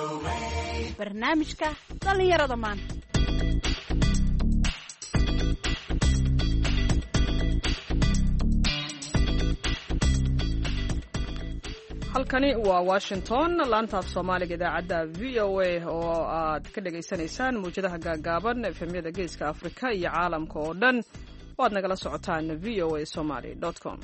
barnaamijka dhallinyarada maanta. halkani waa Washington, laanta af Soomaaliga idaacadda VOA oo aad ka dhageysanaysaan muujadaha gaagaaban efemyada geeska Afrika iyo caalamka oo dhan. waad nagala socotaan voasomali.com.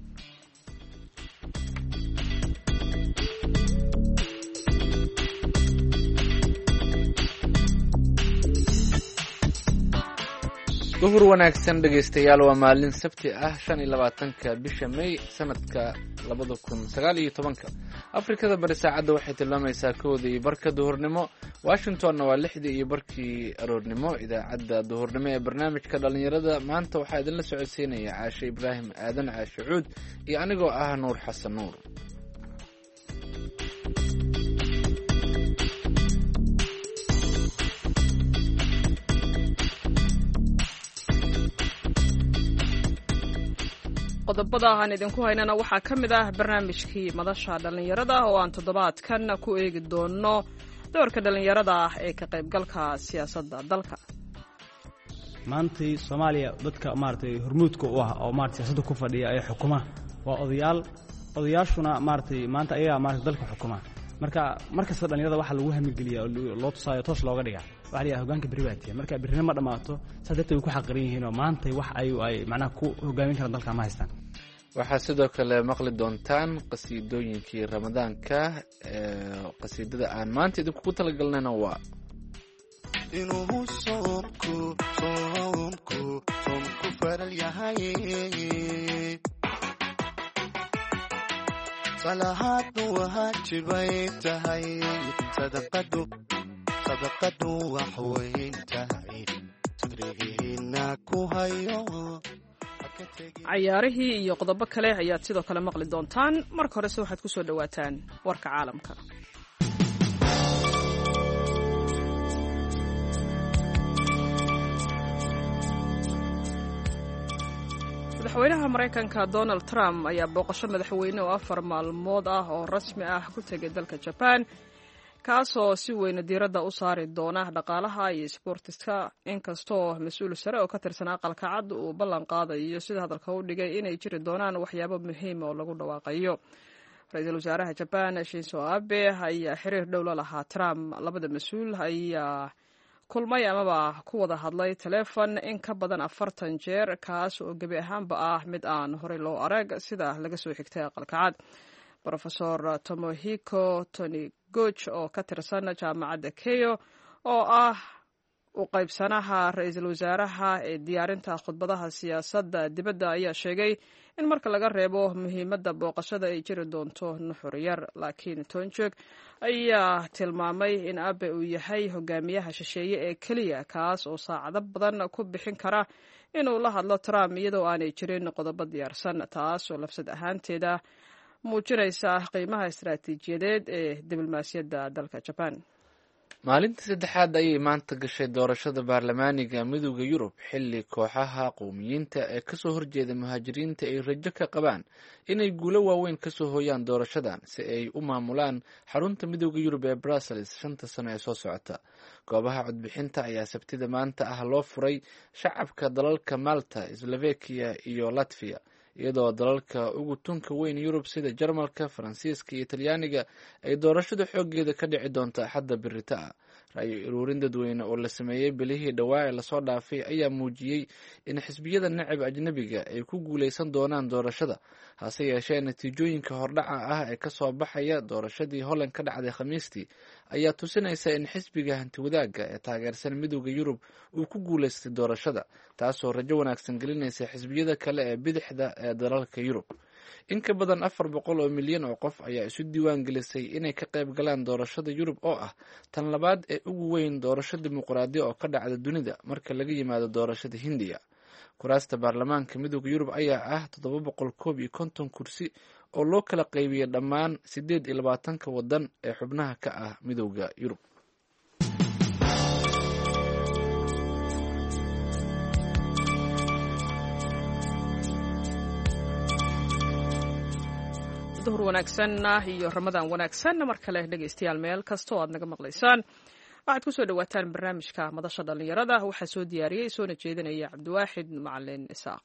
duhur wanaagsan dhegaystayaal, waa maalin sabti ah 25-ka bisha May sanadka 2019. Afrikada bari saacadda waxay tilmaamaysaa 1:00 duhurnimo, Washingtonna waa 6:00 aroornimo. Idaacadda duhurnimo ee barnaamijka dhalinyarada maanta waxaa idinla socodsiinaya Caashe Ibraahim Aadan Caashe Cuud iyo anigoo ah Nuur Xasan Nuur. qodobada aan idinku haynana waxaa ka mid ah barnaamijkii madasha dhalinyarada oo aan toddobaadkan ku eegi doono doorka dhalinyarada ah ee ka qaybgalka siyaasadda dalka. maantay Soomaaliya dadka maartay hormuudka u ah oo maartay siyaasadda ku fadhiya ay xukuma waa odayaashuna maartay maanta ayaga maartay dalka xukuma. marka dhalinyarada waxa lagu hamigeliyaa loo tusaayo toos looga dhigaa waxa la hoggaanka baribaatiya marka birina ma dhamaato saddeed ay ku xaqrin yihiin oo maanta wax ay macnaha ku hogaamin karaan dalka ma haystaan. waxaa sidoo kale maqli doontaan qasiidooyinkii ramadaanka. qasiidada aan maanta idinku talagalnayna waa inuu soomku faral yahay, salahaadu waajibay tahay, sadaqadu wax weyn tahay, sabrigiina ku hayo. cayaarihii iyo qodobo kale ayaad sidoo kale maqli doontaan. marka horese waxaad ku soo dhawaataan warka caalamka. madaxweynaha Mareykanka Donald Trump ayaa booqasho madaxweyne oo 4 maalmood ah oo rasmi ah ku tegay dalka Japan, kaasoo si weyn diiradda u saari doona dhaqaalaha iyo isboortiska. inkastoo mas'uul sare oo ka tirsan aqalka cad uu ballan qaadayo sida hadalka u dhigay inay jiri doonaan waxyaabo muhiim oo lagu dhawaaqayo. ra'iisul wasaaraha Japan Shinzo Abe ayaa xiriir dhow la lahaa Trump. labada mas'uul ayaa kulmay amaba ku wada hadlay teleefon in ka badan 40 jeer, kaas oo gebi ahaanba ah mid aan horey loo arag sida laga soo xigtay aqalka cad. Professor Tomohiko Taniguchi oo ka tirsan jaamacadda Keio oo ah u qaybsanaha ra'iisul wasaaraha ee diyaarinta khudbadaha siyaasadda dibadda ayaa sheegay in marka laga reebo muhiimadda booqashada ay jiri doonto nuxur yar. laakiin Tonjek ayaa tilmaamay in Abe uu yahay hogaamiyaha shisheeye ee keliya kaas oo saacado badan ku bixin kara inuu la hadlo Trump iyadoo aanay jirin qodobo diyaarsan, taas oo lafsad ahaanteeda muujinaysa qiimaha istaraatiijiyadeed ee diblomaasiyadda dalka Japan. maalintii saddexaad ayay maanta gashay doorashada baarlamaaniga midowda Yurub, xilli kooxaha qowmiyiinta ee kasoo horjeeda muhaajiriinta ay rajo ka qabaan inay guulo waaweyn kasoo hooyaan doorashadan si ay u maamulaan xarunta midowda Yurub ee Brussels 5 sano ee soo socota. goobaha codbixinta ayaa sabtida maanta ah loo furay shacabka dalalka Malta, Slovakia iyo Latvia, iyadoo dalalka ugu tunka weyn Yurub sida Jarmalka, Faransiiska iyo Talyaaniga ay doorashada xoogeeda ka dhici doonto Axadda berrito ah. ra'yi ururin dadweyne oo la sameeyey bilihii dhawaa ee lasoo dhaafay ayaa muujiyey in xisbiyada nacab ajnabiga ay ku guuleysan doonaan doorashada. hase yeeshee natiijooyinka hordhaca ah ee kasoo baxaya doorashadii Holland ka dhacday Khamiistii ayaa tusinaysa in xisbiga hantiwadaaga ee taageersan midowda Yurub uu ku guuleystay doorashada, taasoo rajo wanaagsan gelinaysa xisbiyada kale ee bidixda ee dalalka Yurub. in ka badan 400 oo milyan oo qof ayaa isu diiwaan gelisay inay ka qayb galaan doorashada Yurub oo ah tan labaad ee ugu weyn doorasho dimuqraadi oo ka dhacda dunida marka laga yimaado doorashada Hindiya. kuraasta baarlamaanka midowda Yurub ayaa ah 751 kursi oo loo kala qaybiyay dhammaan 28 wadan ee xubnaha ka ah midowda Yurub. duhur wanaagsan iyo ramadaan wanaagsan mar kale dhegaystayaal meel kasta oo aad naga maqlaysaan waxaad ku soo dhawaataan barnaamijka madasha dhallinyarada waxaa soo diyaariyey soona jeedinaya cabdiwaaxid macalin isaaq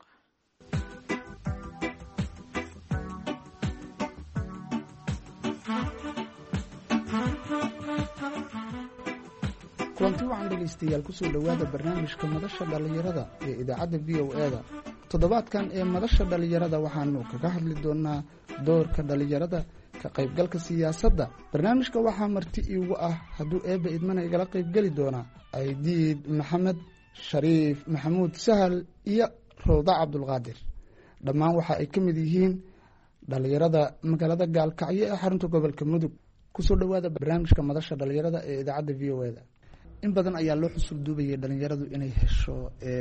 kulanti waxaan dhegaystayaal kusoo dhowaada barnaamijka madasha dhallinyarada ee idaacadda v o e da toddobaadkan ee madasha dhallinyarada waxaanu kaga hadli doonaa doorka dhallinyarada ka qaybgalka siyaasadda barnaamijka waxaa marti iigu ah hadduu eebba idmana igala qaybgeli doonaa aydiid maxamed shariif maxamuud sahal iyo rawda cabdulqaadir dhammaan waxa ay ka mid yihiin dhallinyarada magaalada gaalkacyo ee xarunta gobolka mudug kusoo dhowaada barnaamijka madasha dhallinyarada ee idaacadda v o e da in badan ayaa loo xusul duubayay dhallinyaradu inay hesho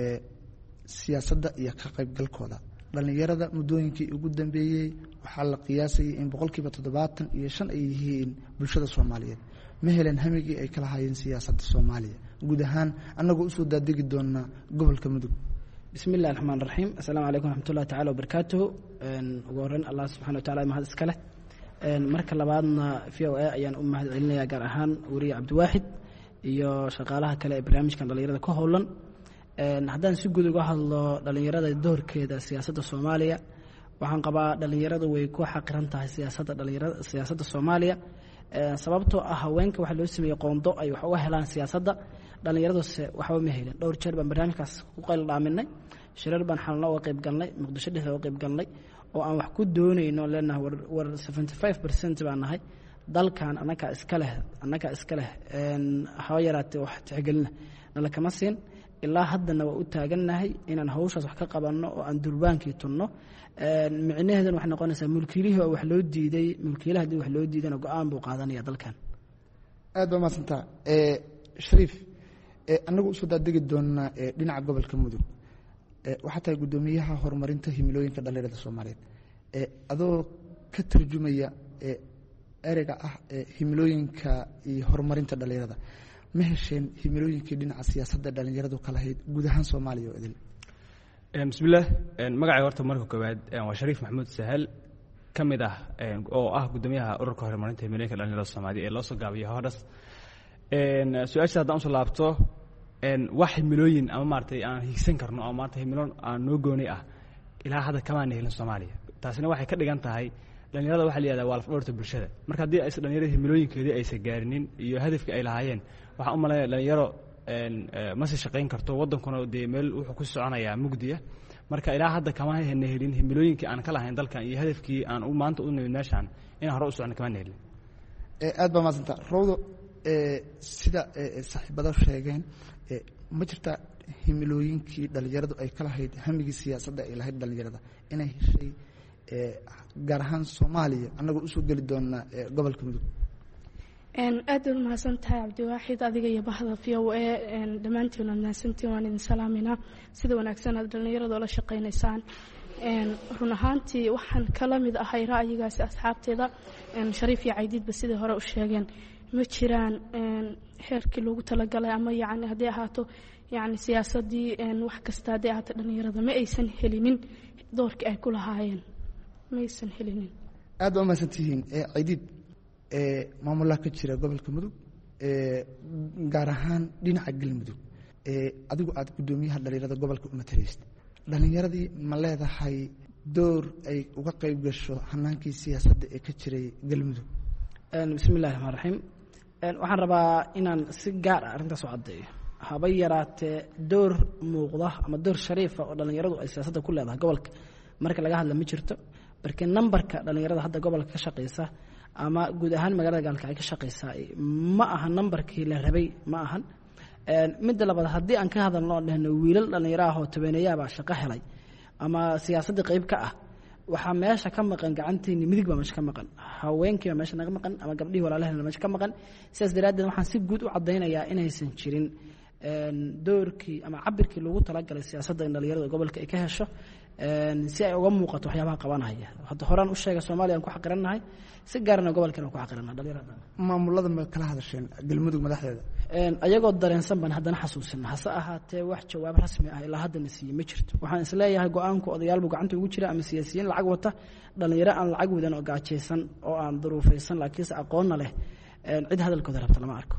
siyaasadda iyo ka qaybgalkooda dhallinyarada muddooyinkii ugu dambeeyey waxaa la qiyaasayay in 75% ay yihiin bulshada soomaaliyeed ma heleen hamigii ay kala hayeen siyaasadda soomaaliya guud ahaan annagoo usoo daadegi doonaa gobolka mudug bismi illahi raxmaan raxiim assalaamu calaykum waraxmatullahi tacala wabarakaatuhu ugu horreyn allah subxana wa tacala mahad iska leh marka labaadna v o a ayaan u mahad celinayaa gaar ahaan weriye cabdiwaaxid iyo shaqaalaha kale ee barnaamijkan dhallinyarada ka howlan haddaan si guud uga hadlo dhallinyarada doorkeeda siyaasadda soomaaliya waxaan qabaa dhallinyaradu way ku xaqiran tahay siyaasadda soomaaliya sababtoo ah haweenka waxaa loo sameeyey qoondo ay wax uga helaan siyaasadda dhallinyaraduse waxba ma helin dhowr jeer baan barnaamijkaas ku qayl dhaaminay shirar baan xalno uga qayb galnay muqdisho dhexda uga qayb galnay oo aan wax ku doonayno leenahay war 75% baan nahay dalkan annagaa iska leh haba yaraatee wax tixgelina nala kama siin ilaa haddana waa u taagannahay inaan hawshaas wax ka qabanno oo aan durbaankii tunno micnaheedana waxay noqonaysaa mulkiilihii oo wax loo diiday mulkiilaha haddii wax loo diidana go-aan buu qaadanaya dalkan aad baa mahadsantaa shariif annagu usoo daadegi doonaa dhinaca gobolka mudug waxaa tahay guddoomiyaha horumarinta himilooyinka dhallinyarada soomaaliyeed adoo ka tarjumaya ereyga ah himilooyinka iyo horumarinta dhallinyarada ma hesheen himilooyinkii dhinaca siyaasadda dhallinyaradu ka lahayd guud ahaan soomaaliya oo idil bismillaah magacay horta marka koowaad waa shariif maxamuud sahal ka mid ah oo ah guddoomiyaha ururka horumarinta himilooyinka dhallinyarada soomaaliya ee loo soo gaabiyo hodhas su-aasha haddaan usoo laabto wax himilooyin ama maaragtay aan higsan karno oo maarata himilo aan noo gooni ah ilaa hadda kamaana helin soomaaliya taasina waxay ka dhigan tahay dhallinyarada waxa la yihahdaa waa lafdhabarta bulshada marka haddii aysa dhallinyarada himilooyinkeedii aysa gaarinin iyo hadafkii ay lahaayeen waxaan u malaynaya dhalinyaro ma sii shaqayn karto waddankuna dee meel wuxuu ku soconayaa mugdiya marka ilaa hadda kama hena helin himilooyinkii aan ka lahayn dalkan iyo hadafkii aan maanta u nimid meeshaan inaan hore u socno kamaana helin aad baa mahadsanta rawdo sida saaxiibada sheegeen ma jirta himilooyinkii dhallinyaradu ay ka lahayd hamigii siyaasadda ay lahayd dhallinyarada inay heshay gaar ahaan soomaaliya annagoo usoo geli doonaa gobolka mudug aad baad mahadsan tahay cabdiwaaxid adiga iyo bahda v o a dhammaantiin waad mahadsantiin waan idin salaaminaa sida wanaagsan aad dhallinyarada ola shaqaynaysaan run ahaantii waxaan kala mid ahay ra'yigaasi asxaabteeda shariif iyo caydiidba sidai hore u sheegeen ma jiraan heerkii loogu talagalay ama yani hadday ahaato yani siyaasadii wax kasta hadday ahaato dhallinyarada ma aysan helinin doorkii ay ku lahaayeen ma aysan helinin aad baa mahadsantihiin caydiid maamulaha ka jira gobolka mudug gaar ahaan dhinaca galmudug adigu aad guddoomiyaha dhallinyarada gobolka u mataleysid dhallinyaradii ma leedahay door ay uga qayb gasho hanaankii siyaasadda ee ka jiray galmudug bismi illahi raxmaan raxiim waxaan rabaa inaan si gaar ah arrintaas u caddeeyo haba yaraatee door muuqda ama door shariifa oo dhallinyaradu ay siyaasadda ku leedahay gobolka marka laga hadla ma jirto markii nambarka dhallinyarada hadda gobolka ka shaqaysa ama guud ahaan magaalada gaalka ay ka shaqaysaa ma aha nambarkii la rabay ma ahan midda labaad haddii aan ka hadalno oo dhehno wiilal dhallinyaro ah oo tabeneyaabaa shaqo helay ama siyaasadda qayb ka ah waxaa meesha ka maqan gacanteeni midig baa meesha ka maqan haweenkiibaa meesha naga maqan ama gabdhihii walaalahena meesha ka maqan sidaas daraaddeed waxaan si guud u caddaynayaa inaysan jirin doorkii ama cabirkii loogu talagalay siyaasadda in dhallinyarada gobolka ay ka hesho si ay uga muuqato waxyaabaha qabanaya hadda horaan u sheega soomaaliya aan ku xaqirannahay si gaarna gobolkan aan ku xaqirannahay dhallinyarada maamulada ma kala hadasheen galmudug madaxdeeda ayagoo dareensan baan haddana xasuusina hase ahaatee wax jawaab rasmi ah ilaa haddana siiye ma jirto waxaan isleeyahay go-aanku odayaalbu gacanta ugu jira ama siyaasiyiin lacag wata dhallinyaro aan lacag wadan oo gaajaysan oo aan duruufaysan laakiinse aqoonna leh cid hadalkooda rabta lama arko.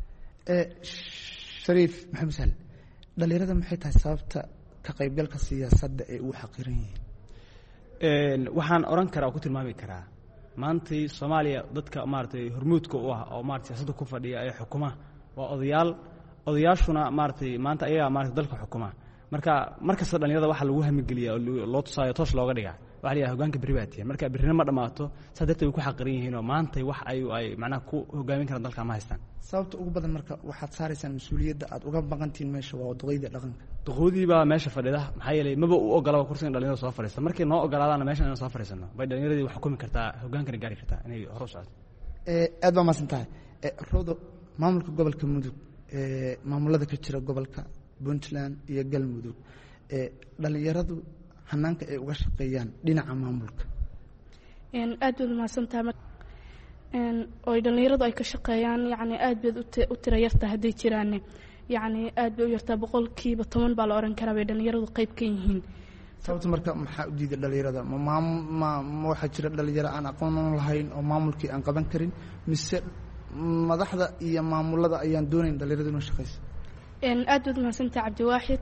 shariif maxamed sahal, dhallinyarada maxay tahay sababta ka qaybgalka siyaasadda ay ugu xaqiran yihiin? waxaan oran karaa oo ku tilmaami karaa maantay soomaaliya dadka maaragtay hormuudka u ah oo maarata siyaasadda ku fadhiya ee xukuma waa odayaashuna maaragtay maanta ayagaa maarata dalka xukuma marka markasta dhallinyarada waxaa lagu hamigeliya oo loo tusaayo toos looga dhiga waxa la yidhaha hogaanka berri baa tiyan marka berrina ma dhammaato saa darteed way ku xaqiran yihiinoo maantay wax ay macnaha ku hogaamin karaan dalka ma haystaan. sababta ugu badan marka waxaad saaraysaan mas-uuliyadda aad uga baqantihiin meesha waa duqeyda dhaqanka. duqoodii baa meesha fadhida maxaa yeelay maba u ogolaba kursigan dhalinyarada soo fadhiista markay noo ogolaadaana meeshan inaan soo fadhiisano bay dhallinyaradii wax xukumi kartaa hogaankana gaari kartaa inay hor u socoto. aad baa mahadsan tahay rodo. maamulka gobolka mudug maamulada ka jira gobolka puntland iyo galmudug dhallinyaradu hanaanka ay uga shaqeeyaan dhinaca maamulka aad baad mahadsantahay oy dhallinyaradu ay ka shaqeeyaan yani aad baad u tira yartaa hadday jiraan yani aad bay u yartaa 10% baa la oran karaa bay dhallinyaradu qayb ka yihiin. sababta marka maxaa u diiday dhallinyarada ma waxaa jira dhalinyaro aan aqoon lahayn oo maamulkii aan qaban karin mise madaxda iyo maamulada ayaan doonayn dhallinyaradu inuu shaqeyso? aad baad mahadsantahay cabdiwaaxid.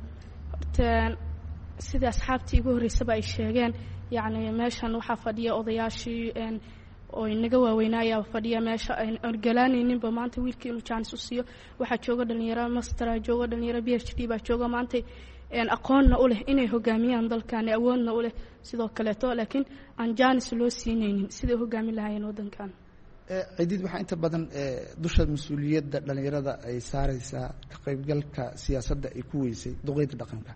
sida asxaabtii igu horreysaba ay sheegeen yani meeshan waxaa fadhiya odayaashii oo inaga waaweynaaya fadhiya meesha aan orgalaanayninba maanta wiilkii inuu jaanis u siiyo waxaa jooga dhalinyaro mastera jooga dhalinyaro PhD baa jooga maanta aqoonna u leh inay hogaamiyaan dalkan awoodna u leh sidoo kaleeto laakiin aan jaanis loo siinaynin sidai hogaamin lahaayeen waddankan. ciidid waxaa inta badan dusha mas-uuliyadda dhallinyarada ay saaraysaa ka qaybgalka siyaasadda ay ku weysay duqeyda dhaqanka.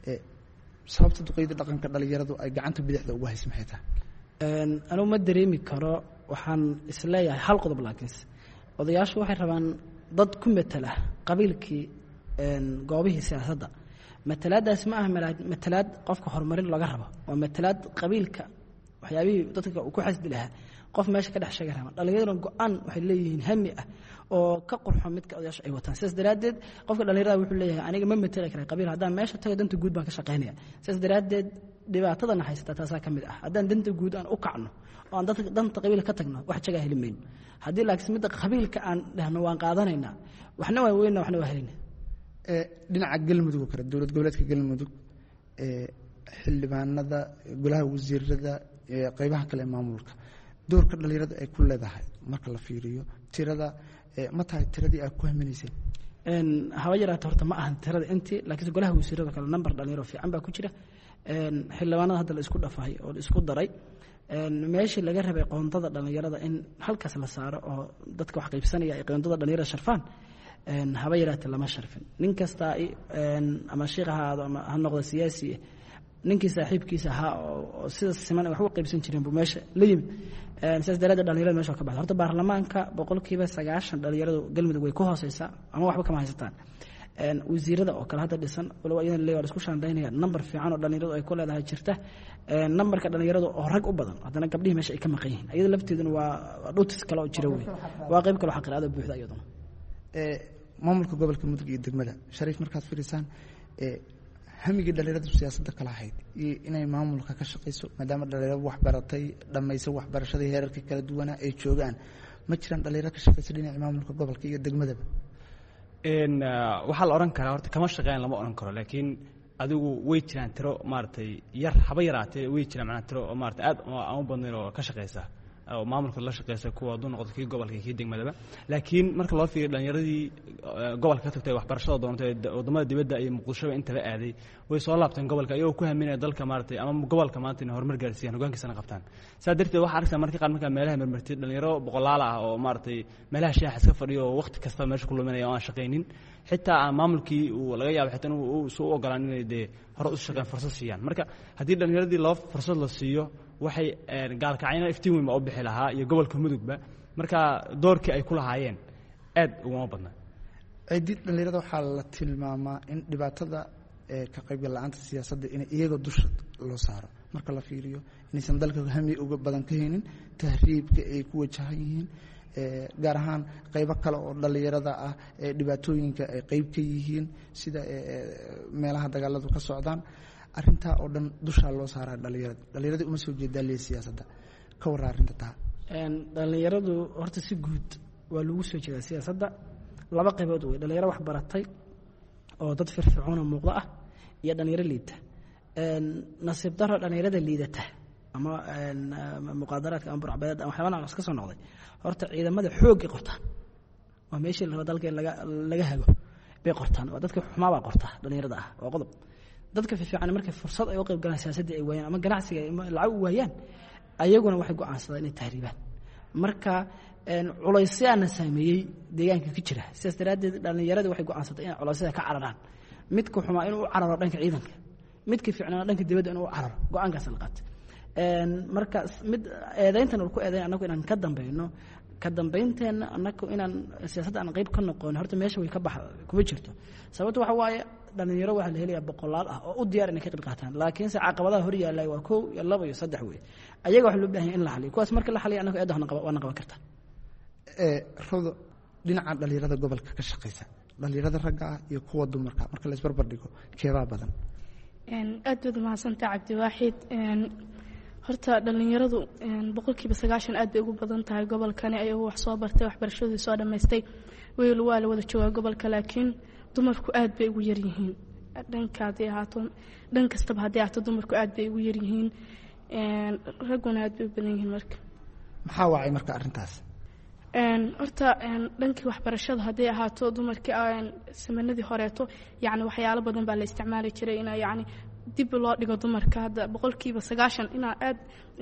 sababta duqeyda dhaqanka dhallinyaradu ay gacanta bidixda ugu haysa maxay tahay? anugu ma dareemi karo waxaan isleeyahay hal qodob laakiinse odayaashu waxay rabaan dad ku matala qabiilkii goobihii siyaasadda matalaadaas ma aha matalaad qofka horumarin laga rabo waa matalaad qabiilka waxyaabihii dadka ku xasdi lahaa qof meesha ka dhex sheega rabaan dhallinyaraduna go-aan waxay leeyihiin hami ah oo ka qurxo midka odayaashu ay wataan sidaas daraaddeed qofka dhallinyarada wuxuu leeyahay aniga ma matali kara qabiil haddaan meesha tago danta guud baan ka shaqaynaya sidaas daraaddeed dhibaatadana haysata taasaa ka mid ah haddaan danta guud aan u kacno oo aan danta qabiilka ka tagno wax jagaa heli mayno haddii laakiin midda qabiilka aan dhahno waan qaadanaynaa waxna waa weynaa waxna waa helina. dhinaca galmudug oo kale dowlad goboleedka galmudug xildhibaanada golaha wasiirada qeybaha kale ee maamulka doorka dhallinyarada ay ku leedahay marka la fiiriyo tirada ma tahay tiradii aad ku haminayseen? haba yaraata horta ma ahan tirada intii laakiinse golaha wasiirada kale number dhalinyaro fiican baa ku jira xildhibaanada hadda la isku dhafahay oo la isku daray meeshii laga rabay qoondada dhallinyarada in halkaas la saaro oo dadka wax qaybsanaya ay qoondada dhallinyarada sharfaan haba yaraata lama sharfin nin kasta ama sheekh ha ahaado ama ha noqdo siyaasi ninkii saaxiibkiisa ahaa oo sida siman wax u qaybsan jireen buu meesha la yimid sidaas daraaddeed dhallinyarada meesha ka baxda horta baarlamaanka 90% dhallinyaradu galmudug way ku hooseysaa ama waxba kama haysataan wasiirada oo kale hadda dhisan walow iyadan leeyahay isku shaandaynaya number fiican oo dhallinyaradu ay ku leedahay jirta numberka dhallinyaradu oo rag u badan haddana gabdhihi meesha ay ka maqan yihiin iyada lafteeduna waa dhutis kale oo jira wey waa qayb kale oo xaqiraada buuxda iyaduna. maamulka gobolka mudug iyo degmada shariif markaad fiirisaan hamigii dhallinyaradu siyaasadda kala ahayd iyo inay maamulka ka shaqayso maadaama dhallinyaradu waxbaratay dhammaysa waxbarashadii heerarka kala duwanaa ay joogaan ma jiraan dhallinyaro ka shaqaysa dhinaca maamulka gobolka iyo degmadaba? waxaa la oran karaa horta kama shaqeyn lama oran karo laakiin adigu way jiraan tiro maaragtay yar haba yaraatee way jiraan macnaa tiro oo maaragtay aad aan u badnayn oo ka shaqeysa oo maamulka la shaqeysa kuwa hadduu noqdo kii gobolka iyo kii degmadaba laakiin marka loo fiiriyo dhallinyaradii gobolka ka tagtay waxbarashada doontay waddamada dibadda iyo muqdishoba intaba aaday way soo laabteen gobolka iyagoo ku haminaya dalka maaragtay ama gobolka maanta inay horumar gaarsiiyaan hogaankiisana qabtaan saa darteed waxaa arkaysaa markii qaar markaa meelaha marmartay dhalinyaro boqolaal ah oo maaragtay meelaha shaaxa iska fadhiyo oo waqti kasta meesha ku luminaya oo aan shaqaynin xitaa aan maamulkii uu laga yaabo xitaa inuu soo ogolaan inay dee hore u shaqeyn fursad siiyaan marka haddii dhallinyaradii loo fursad la siiyo waxay gaalkacayna iftiin weyn baa u bixi lahaa iyo gobolka mudugba marka doorkii ay ku lahaayeen aad ugama badna. ciidid dhallinyarada waxaa la tilmaamaa in dhibaatada ka qaybgal la-aanta siyaasadda in iyaga dusha loo saaro marka la fiiriyo inaysan dalka hami uga badan ka haynin tahriibka ay ku wajahan yihiin gaar ahaan qaybo kale oo dhallinyarada ah ee dhibaatooyinka ay qayb ka yihiin sida meelaha dagaaladu ka socdaan arintaa oo dhan dushaa loo saaraa dhallinyarada uma soo jeedaa lee siyaasadda ka warra arrinta taa dhallinyaradu horta si guud waa lagu soo jeedaa siyaasadda laba qaybood wey dhallinyaro wax baratay oo dad firfircoona muuqda ah iyo dhallinyaro liidata nasiib daro dhallinyarada liidata ama muqaadaraadka ama burcbadeed ama waxyaaba noocaas ka soo noqday horta ciidamada xoogay qortaan waa meeshii la rabo dalka in laga hago bay qortaan waa dadka xumaabaa qorta dhallinyarada ah waa qodob dadka fiican markay fursad ay u qayb galaan siyaasadda ay waayaan ama ganacsiga lacag u waayaan ayaguna waxay go'aansadaan inay tahriibaan marka culaysyana saameeyey deegaanka ka jira sidaas daraaddeed dhallinyaradii waxay go'aansatay inay culaysyada ka cararaan midka xumaa inuu u cararo dhanka ciidanka midka fiicnaana dhanka dibadda inuu u cararo go'aankaas la qaatay marka mid eedayntan uu ku eedayn annagu inaan ka dambayno ka dambaynteena annagu inaan siyaasadda aan qayb ka noqon horta meesha way ka bax kuma jirto sababtu waxa waaye dhalinyaro waxa la helayaa boqolaal ah oo u diyaar inay ka qayb qaataan laakiin se caqabadaha hor yaallay waa 1 iyo 2 iyo 3 wey ayaga waxa loo baahan yahay in la xaliyo kuwaas marka la xaliyo annagu eedaha waan qaban kartaa rodo dhinaca dhalinyarada gobolka ka shaqeysa dhalinyarada ragga ah iyo kuwa dumarka marka la isbarbar dhigo keebaa badan aad baad mahadsantahay cabdiwaaxid horta dhalinyaradu 90% aad bay ugu badan tahay gobolkani ayagoo wax soo bartay waxbarashadii soo dhamaystay weel waa la wada joogaa gobolka laakiin dumarku aad bay ugu yar yihiin dhankaadii ahaato dhan kastaba haddii ahaato dumarku aad bay ugu yar yihiin ragguna aad bay u badan yihiin marka maxaa wacay marka arrintaas horta dhankii waxbarashada haddii ahaato dumarkii samanadii horeeto yacni waxyaalo badan baa la isticmaali jiray inaa yacni dib loo dhigo dumarka hadda 90% inaa aad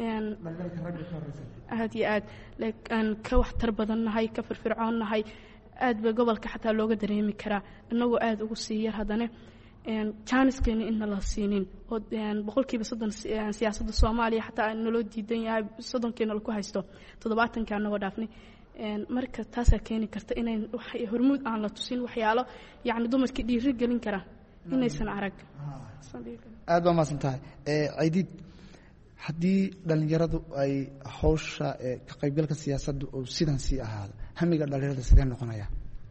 iyo aad ka waxtar badannahay ka firfircoonnahay aad bay gobolka xataa looga dareemi karaa inagoo aad ugu sii yar haddana jaaniskeena inna la siinin oo 30% siyaasadda soomaaliya xataa naloo diidan yahay 30keena lagu haysto 70ka anagoo dhaafnay marka taasaa keeni karta inay hormuud aan la tusin waxyaalo yacni dumarkii dhiiri gelin kara inaysan arag aad baa mahadsan tahay caydiid haddii dhallinyaradu ay hawsha ka qaybgalka siyaasadda oo sidan sii ahaado hamiga dhallinyarada sidee noqonaya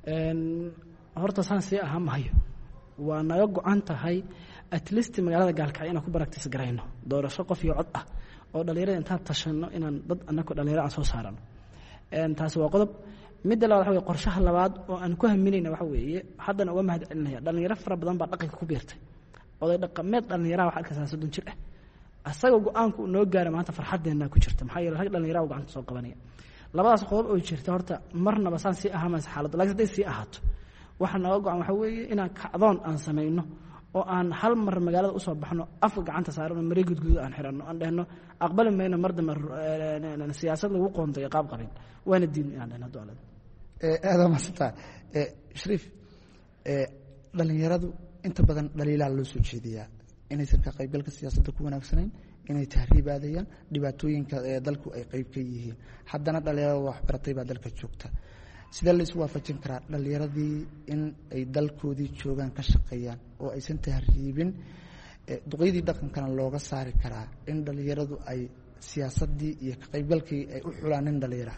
horta saan sii ahaa mahayo waa naga go-an tahay at least magaalada gaalkacyo inaan ku baragtis garayno doorasho qof iyo cod ah oo dhallinyarada intaan tashanno inaan dad annagoo dhallinyaro aan soo saarano taasi waa qodob midda labaad waxa weye qorshaha labaad oo aan ku haminayna waxa weeye haddana uga mahad celinaya dhallinyaro fara badan baa dhaqanka ku biirtay oday dhaqameed dhallinyaraha waxa arkaysaa 30 jir ah asaga go-aanku uu noo gaara maanta farxadeena ku jirta maxaa yeelay rag dhallinyaraha gacanta soo qabanaya labadaas qodob oo jirta horta marnaba saan sii ahaa mas xaaladda laakiin haday sii ahaato waxa naga go-an waxa weeye inaan kacdoon aan samayno oo aan hal mar magaalada u soo baxno afka gacanta saarano maray gudguud aan xiranno aan dhehno aqbali mayno mar dambe siyaasad lagu qoontayo qaab qabin waana diin inaan dhehno dowladda aada maasanta shariif dhalinyaradu inta badan dhaliilaa loo soo jeediyaa inaysan ka qaybgalka siyaasadda ku wanaagsanayn inay tahriibaadayaan dhibaatooyinka dalku ay qayb ka yihiin haddana dhalinyarada waxbaratay baa dalka joogta sidee la isu waafajin karaa dhallinyaradii in ay dalkoodii joogaan ka shaqeeyaan oo aysan tahriibin duqeydii dhaqankana looga saari karaa in dhallinyaradu ay siyaasaddii iyo ka qaybgalkii ay u xulaan nin dhallinyaro ah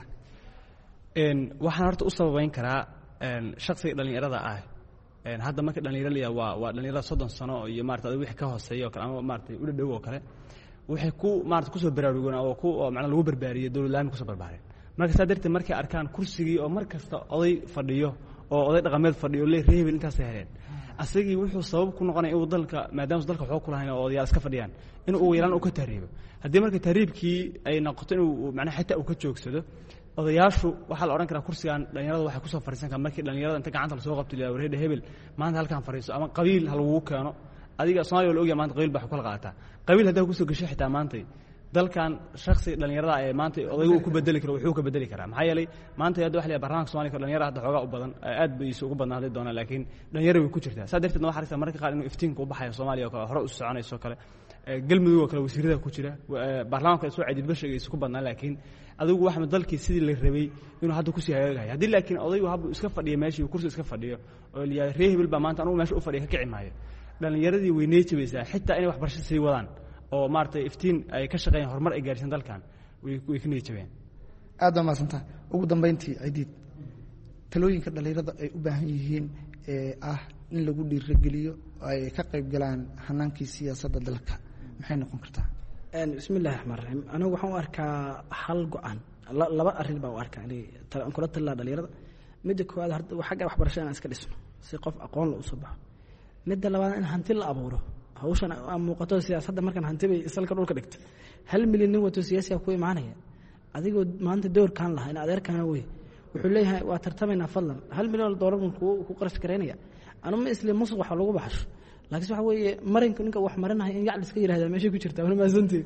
waxaan horta u sababeyn karaa shaksiga dhallinyarada ah hadda marka dhallinyaro la waa dhallinyarada 30 sano iyo maarata wixii ka hooseeya oo kale ama maarata u dhadhow oo kale waxay ku maarata ku soo baraarugoon oo ku macna lagu barbaariyay dawladlaami ku soo barbaareen marka saa darteed markay arkaan kursigii oo mar kasta oday fadhiyo oo oday dhaqameed fadhiyo le reebel intaas heleen asagii wuxuu sabab ku noqonay inuu dalka maadaama dalka xoog ku lahayn oo odayaal iska fadhiyaan inuu ugu yaraan uu ka tahriibo haddii marka tahriibkii ay noqoto inuu macnaha xitaa uu ka joogsado odayaashu waxaa la odhan karaa kursigan dhallinyarada waxay ku soo fadhiisan karaan markii dhallinyarada inta gacanta lasoo qabto ilaa wareedha hebel maanta halkaan fadhiiso ama qabiil ha lagugu keeno adiga Soomaaliya la ogyahay maanta qabiil baa ku kala qaataa qabiil hadda ku soo gashay xitaa maanta dalkan shakhsi dhalinyarada ee maanta odaygu ku bedeli karo wuxuu ka bedeli karaa maxaa yeelay maanta hadda wax la barnaamijka Soomaaliya dhalinyarada hadda xoogaa u badan aad bay isugu badnaaday doona laakiin dhalinyarada way ku jirtaa saa darteed waxa xariista marka qaar inuu iftiinka u baxayo Soomaaliya oo hore u soconayso kale galmudug oo kale wasiirada ku jira baarlamaanka soo cadid bashiga isku badnaa laakiin adigu waxa dalkii sidii la rabay inuu hadda ku sii hagaagayo haddii laakiin odaygu habbu iska fadhiyo meeshii kursi iska fadhiyo oo liyaa reehbil ba maanta anigu meesha u fadhiyo ka kici maayo dhalinyaradii way neejaysaa xitaa inay waxbarasho sii wadaan oo maartay iftiin ay ka shaqeeyaan horumar ay gaarsiin dalkan way ka neejabeen aad baa mahadsantaha. ugu dambeyntii Aidiid, talooyinka dhalinyarada ay u baahan yihiin ee ah in lagu dhiirigeliyo ay ka qayb galaan hanaankii siyaasadda dalka maxay noqon kartaa? bismi illahi raxmaan raxiim. anigu waxaan u arkaa hal go-aan, laba arrin baan u arkaa aan kula talilaa dhalinyarada. midda koowaad xagga waxbarashada inaan iska dhisno si qof aqoon la usoo baxo. midda labaad in hanti la abuuro. hawshan aan muuqato siyaasadda markaan hanti bay isalka dhulka dhigto 1 milyan nin wato siyaasiga ku imaanaya adigoo maanta doorkaan lahaa in adeerkaana wey wuxuu leeyahay waa tartamaynaa fadlan 1 milyan doolar ku qarash gareynaya. anu ma isla musuq waxa lagu baxsho, laakiin waxa weeye marinka ninka wax marinahay in yac iska yiraahdaa meesha ku jirta. wala maasantii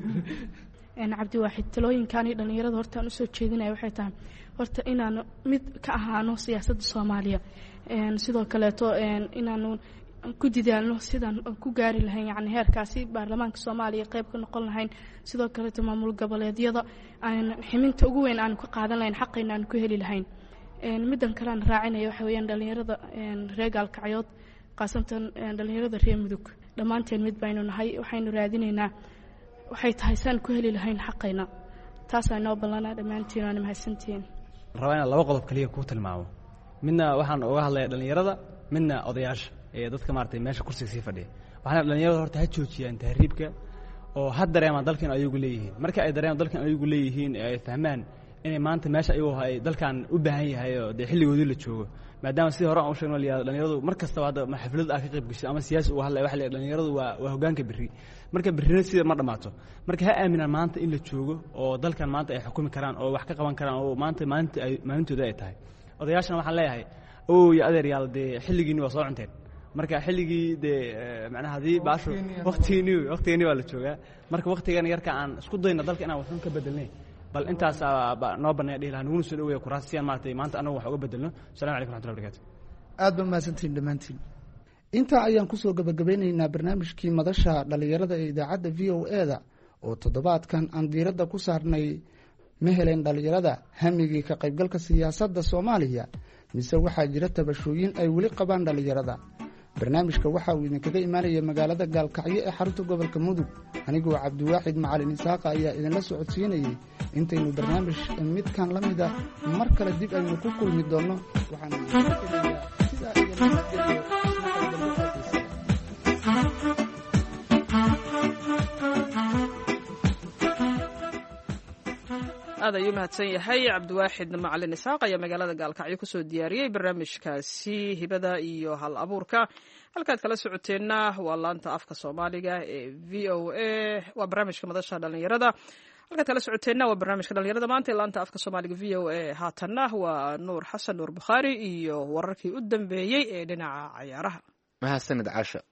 cabdiwaaxid talooyinkan dhalinyarada horta aan usoo jeedinayo waxay tahay horta inaan mid ka ahaano siyaasadda Soomaaliya, sidoo kaleeto inaanu ku didaalno sidaan ku gaari lahayn yani heerkaasi baarlamaanka Soomaaliya qayb ka noqon lahayn, sidoo kaleeto maamul goboleedyada aan ximinta ugu weyn aan ku qaadan lahayn xaqayna aan ku heli lahayn. midan kale aan raacinayo waxa weeyaan dhalinyarada reer Gaalkacyood qaasatan dhalinyarada reer Mudug dhammaanteen mid baynu nahay, waxaynu raadinaynaa waxay tahay saan ku heli lahayn xaqayna. taas ay noo ballanaa dhammaantiin waan mahadsantiin. rabaa inaan laba qodob kaliya ku tilmaamo. midna waxaan uga hadlayaa dhalinyarada, midna odayaasha ee dadka maartay meesha kursiga sii fadhiya. waxaan dhalinyarada horta ha joojiyaan tahriibka oo ha dareemaan dalkan ayagu leeyihiin. marka ay dareemaan dalkan ayagu leeyihiin ay fahmaan inay maanta meesha ayagu ay dalkan u baahan yahay oo xilligoodii la joogo, maadaama sidii hore aan u sheegnay dhalinyaradu markasta hadda xaflad ah ka qayb gashay ama siyaasi uu hadlay waxa la dhalinyaradu waa hoggaanka berri. marka berrina sida ma dhamaato. marka ha aaminaan maanta in la joogo oo dalkan maanta ay xukumi karaan oo wax ka qaban karaan oo maantooda ay tahay. odayaashana waxaan leeyahay ya adeeryaal dee xilligiinni waa soo cunteen. marka xilligii dee macnaha haddii baasho waqtigeeni waa la joogaa. marka waqtigan yarka aan isku dayna dalka inaan waxun ka bedelnay bal intaas noo banneeya dhihi lahaa nuguna soo dhaweeya kuraasiyaan maaragtay maanta anagu wax uga bedelno. assalamu calaykum raxmatullahi barakatu. aad baa mahadsantihiin dhammaantiin. intaa ayaan kusoo gabagabeynaynaa barnaamijkii madasha dhalinyarada ee idaacadda VOA-da oo toddobaadkan aan diiradda ku saarnay ma heleen dhalinyarada hamigii ka qaybgalka siyaasadda Soomaaliya mise waxaa jira tabashooyin ay weli qabaan dhalinyarada. barnaamijka waxa uu idinkaga imaanaya magaalada Gaalkacyo ee xarunta gobolka Mudug. anigoo Cabdiwaaxid Macalin Isaaq ayaa idinla socodsiinayay. intaynu barnaamij midkan la mida mar kale dib aynu ku kulmi doono waxaan sidaa iyo nabadgelyo. aad ayuu mahadsan yahay cabdiwaaxid macalin isaaq ayaa magaalada Gaalkacyo kusoo diyaariyey barnaamijkaasi hibada iyo hal abuurka. halkaad kala socoteenna waa laanta afka Soomaaliga ee VOA, waa barnaamijka madasha dhalinyarada. halkaad kala socoteenna waa barnaamijka dhalinyarada maanta ee laanta afka Soomaaliga VOA. haatanna waa Nuur Xasan Nuur Bukhaari iyo wararkii u dambeeyey ee dhinaca ciyaaraha. mahadsanid Caasha.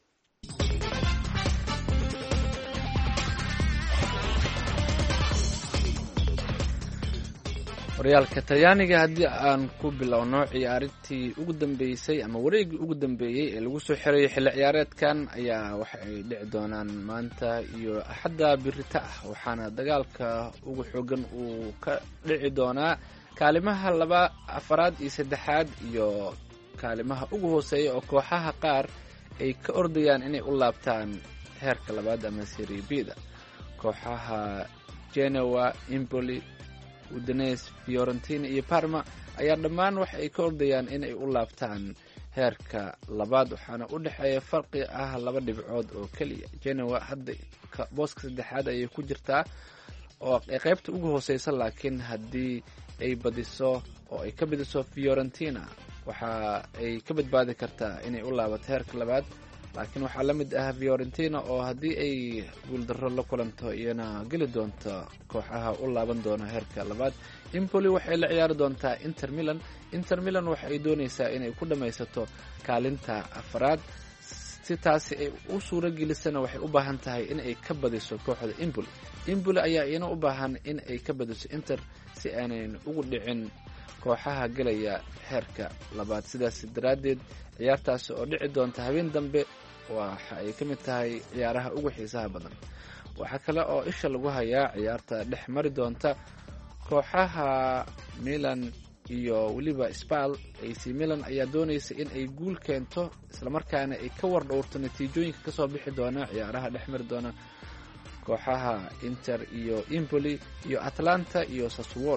horyaalka Talyaaniga haddii aan ku bilowno ciyaarintii ugu dambeysay ama wareegii ugu dambeeyey ee lagu soo xirayay xilli ciyaareedkan ayaa waxa ay dhici doonaan maanta iyo axadda birita ah, waxaana dagaalka ugu xoogan uu ka dhici doonaa kaalimaha 2, 4 iyo 3 iyo kaalimaha ugu hooseeya oo kooxaha qaar ay ka ordayaan inay u laabtaan heerka 2 ama Serie B-da. kooxaha Genoa, Empoli, Udinese, Fiorentina iyo Parma ayaa dhammaan waxa ay ka ordayaan inay u laabtaan heerka 2, waxaana u dhexeeya farqi ah 2 dhibcood oo kaliya. Genoa hadda booska 3 ayay ku jirtaa oo ay qaybta ugu hooseysa, laakiin haddii ay badiso oo ay ka badiso Fiorentina waxa ay ka badbaadi kartaa inay u laabato heerka 2. laakiin waxaa la mid ah Fiorentina oo haddii ay guuldarro la kulanto iyana geli doonto kooxaha u laaban doona heerka 2. Empoli waxay la ciyaari doontaa Inter Milan waxa ay doonaysaa inay ku dhamaysato kaalinta 4. si taasi ay u suuro gelisana waxay u baahan tahay in ay ka badiso kooxda Empoli ayaa iyana u baahan in ay ka badiso Inter si aanay ugu dhicin kooxaha galaya heerka 2. sidaas daraadeed ciyaartaasi oo dhici doonta habeen dambe waxa ay ka mid tahay ciyaaraha ugu xiisaha badan. waxa kale oo isha lagu hayaa ciyaarta dhex mari doonta kooxaha Milan iyo waliba Spal. AC Milan ayaa doonaysa in ay guul keento isla markaana ay ka war dhowrto natiijooyinka ka soo bixi doona ciyaaraha dhex mari doona kooxaha Inter iyo Empoli iyo Atalanta iyo Sassuolo.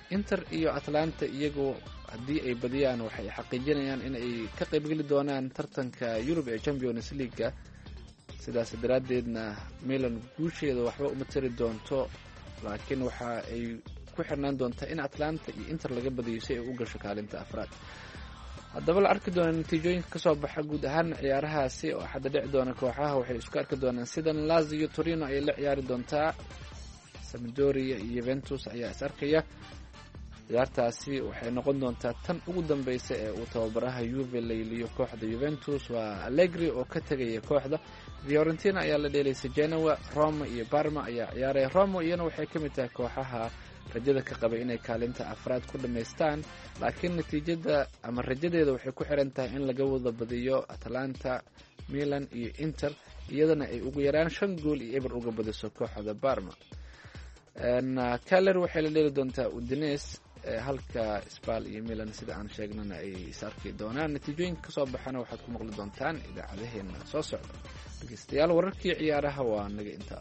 inter iyo atlanta iyagu haddii ay badiyaan waxay xaqiijinayaan in ay ka qaybgeli doonaan tartanka yurub ee champions leaguega sidaas daraaddeedna milan guusheeda waxba uma tari doonto laakiin waxa ay ku xirnaan doontaa in atlanta iyo inter laga badiyo si ay u gasho kaalinta afraad. haddaba la arki doona natiijooyinka kasoo baxa guud ahaan ciyaarahaasi oo hadda dhici doona kooxaha waxay isku arki doonaan sidan lazio torino ayay la ciyaari doontaa, sampdoria iyo juventus ayaa is arkaya. ciyaartaasi waxay noqon doontaa tan ugu dambeysa ee uu tababaraha Juve layliyo kooxda Juventus. waa Allegri oo ka tegaya kooxda. Fiorentina ayaa la dheelaysa Genoa, Roma iyo Parma ayaa ciyaaraya. Roma iyana waxay ka mid tahay kooxaha rajada ka qabay inay kaalinta afraad ku dhameystaan, laakiin natiijada ama rajadeeda waxay ku xiran tahay in laga wada badiyo Atalanta, Milan iyo Inter, iyadana ay ugu yaraan 5 gool iyo eber uga badiso kooxda Parma. Cagliari waxay la dheeli doontaa Udinese, halka Spal iyo Milan sida aan sheegnana ay is arki doonaan. natiijooyinka kasoo baxana waxaad ku maqli doontaan idaacadaheena soo socda. dhegeystayaal, wararkii ciyaaraha waa naga intaa.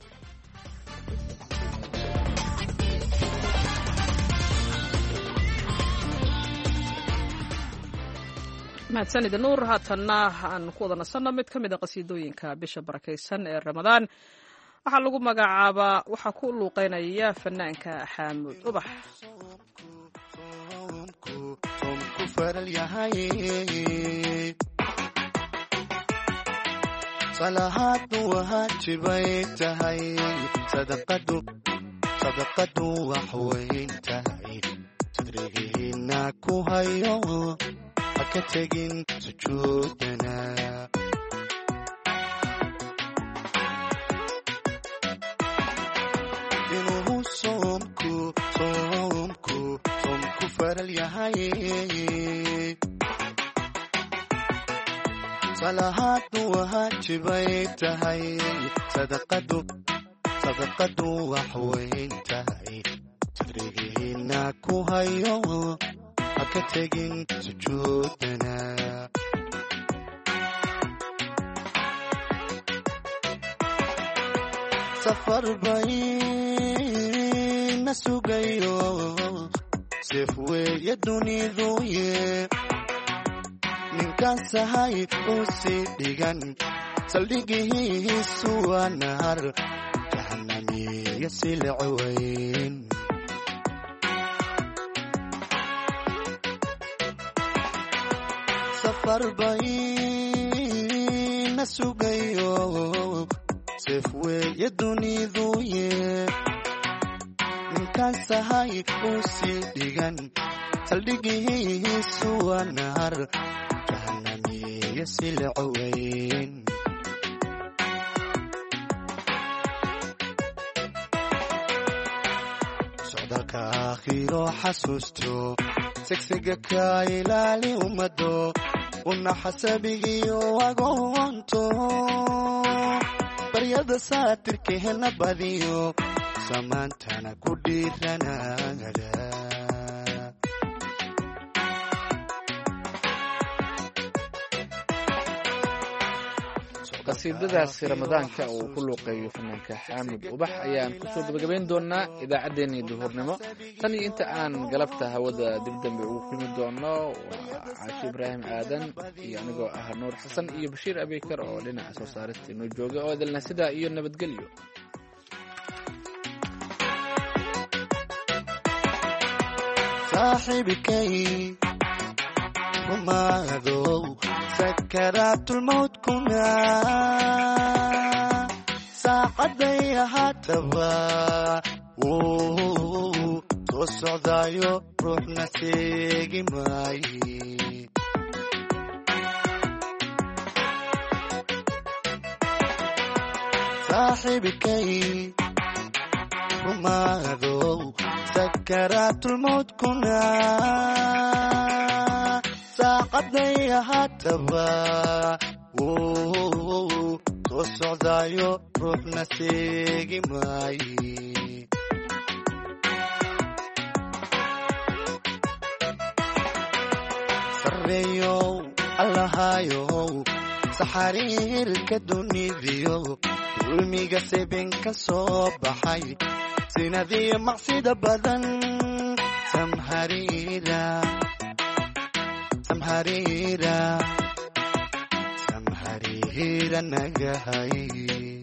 mahadsanid nuur. haatanna aan ku wada nasanno mid ka mid a qasiidooyinka bisha barakaysan ee ramadaan. waxaa lagu magacaabaa waxaa ku luuqeynaya fanaanka xaamud ubax. soomku faral yahay salahaadu waajibay tahay sadaqadu wax weyn tahay sadrigiina ku hayo haka tegin sujuudana inuu soomku faral yahay salahaadu waajibay tahay sadaqadu wax weyn tahay sadrigiina ku hayo haka tegin sujuudana safar bayna sugayo sef weeye duniduye ninkan sahay u sii dhigan saldhigihiisu waa nahar jahanamiya silic weyn safar bayna sugayo sef weeye duniduye ninkan sahay u sii dhigan saldhigihiisu waa nahar jahanamiya silic weyn socdaalka aakhiro xasuusto segsiga ka ilaali ummado una xasabigiyo agoonto baryada saatirkeena badiyo samaantana ku dhiiranada qasiidadaasi ramadaanka uu ku luuqeeyo fanaanka xaamud ubax ayaan kusoo gabagabayn doonaa idaacaddeenii duhurnimo. tan iyo inta aan galabta hawada dib dambe ugu kulmi doono waa caashi ibraahim aadan iyo anigoo ah nuur xasan iyo bashiir abeykar oo dhinaca soo saarista inoo jooga oo idilna sidaa iyo nabadgelyo. saaxiibkay rumaadow sakaraatulmawtkuna saacaday ahaataba wuu soo socdaayo ruuxna seegi maaye saaxiibkay rumaadow sakaraatulmawtkuna saaqaday ahaataba wuu soo socdaayo ruuxna seegi maaye sarreeyow allahayow saxariirka dunidiyo dulmiga seben ka soo baxay sinadiyo macsida badan samharira samharira samharira nagahay